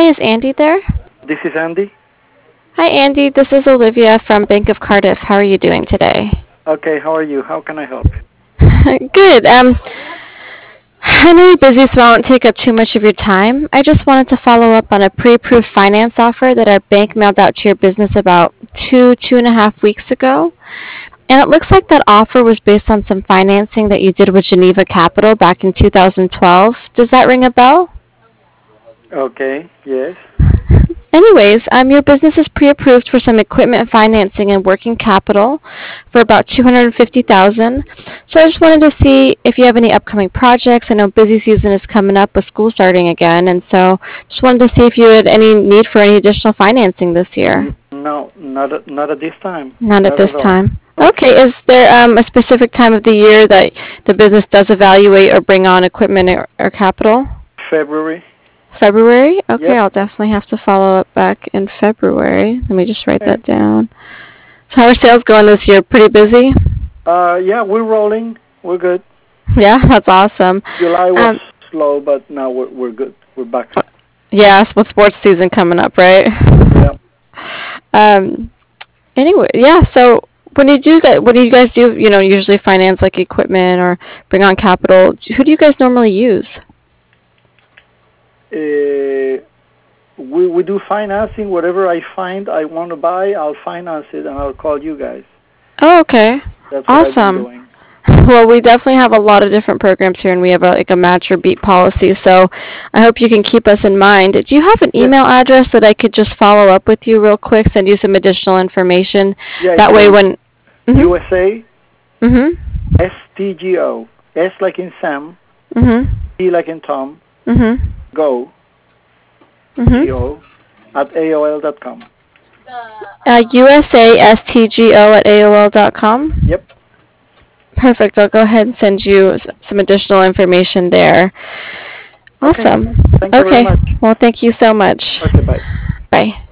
is Andy there? This is Andy. Hi, Andy. This is Olivia from Bank of Cardiff. How are you doing today? Okay, how are you? How can I help? Good. I know you're busy, so I won't take up too much of your time. I just wanted to follow up on a pre-approved finance offer that our bank mailed out to your business about 2.5 weeks ago. And it looks like that offer was based on some financing that you did with Geneva Capital back in 2012. Does that ring a bell? Okay, yes. Anyways, your business is pre-approved for some equipment financing and working capital for about 250,000. So I just wanted to see if you have any upcoming projects. I know busy season is coming up with school starting again, and so just wanted to see if you had any need for any additional financing this year. No, not at this time. Not at Not this at all. time. Okay, Okay. is there a specific time of the year that the business does evaluate or bring on equipment or capital? February. February? Okay, Yep. I'll definitely have to follow up back in February. Let me just write Okay. that down. So how are sales going this year? Pretty busy? Yeah, we're rolling. We're good. Yeah, that's awesome. July was Um, slow, but now we're good. We're back. yeah, with sports season coming up, right? Yep. Um, anyway, yeah, so what do you guys do, usually finance like equipment or bring on capital? Who do you guys normally use? Uh, we do financing. Whatever I find I want to buy, I'll finance it and I'll call you guys. Oh, okay. That's what I've been Awesome. doing. Well, we definitely have a lot of different programs here, and we have like a match or beat policy. So I hope you can keep us in mind. Do you have an Yes. email address that I could just follow up with you real quick, send you some additional information? Yeah, That way, it's when. Mhm. USA Mhm. STGO. S like in Sam, Mhm. T like in Tom, Mhm. go, Mhm. Go, at AOL.com. USASTGO at AOL.com. Yep. Perfect. I'll go ahead and send you some additional information there. Okay. Awesome. Thank you very Okay. much. Well, thank you so much. Okay, bye. Bye.